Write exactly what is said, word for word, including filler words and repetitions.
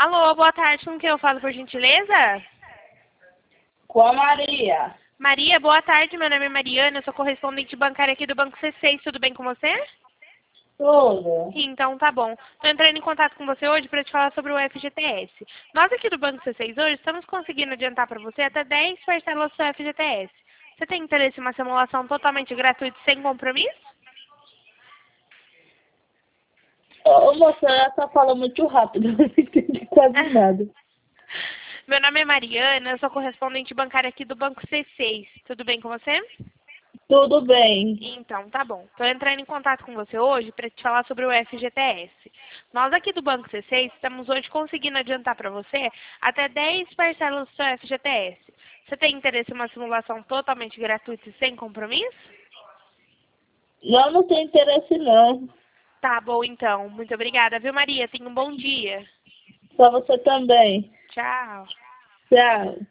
Alô, boa tarde, com quem eu falo, por gentileza? Com a Maria. Maria, boa tarde, meu nome é Mariana, eu sou correspondente bancária aqui do Banco C seis, tudo bem com você? Tudo. Então tá bom. Estou entrando em contato com você hoje para te falar sobre o F G T S. Nós aqui do Banco C seis hoje estamos conseguindo adiantar para você até dez parcelas do seu F G T S. Você tem interesse em uma simulação totalmente gratuita e sem compromisso? Ô, moça, ela só fala muito rápido, eu não entendi quase nada. Meu nome é Mariana, eu sou correspondente bancária aqui do Banco C seis. Tudo bem com você? Tudo bem. Então, tá bom. Estou entrando em contato com você hoje para te falar sobre o F G T S. Nós aqui do Banco C seis estamos hoje conseguindo adiantar para você até dez parcelas do seu F G T S. Você tem interesse em uma simulação totalmente gratuita e sem compromisso? Não, não tem interesse não. Tá bom, então. Muito obrigada, viu, Maria? Tenha um bom dia. Só você também. Tchau. Tchau.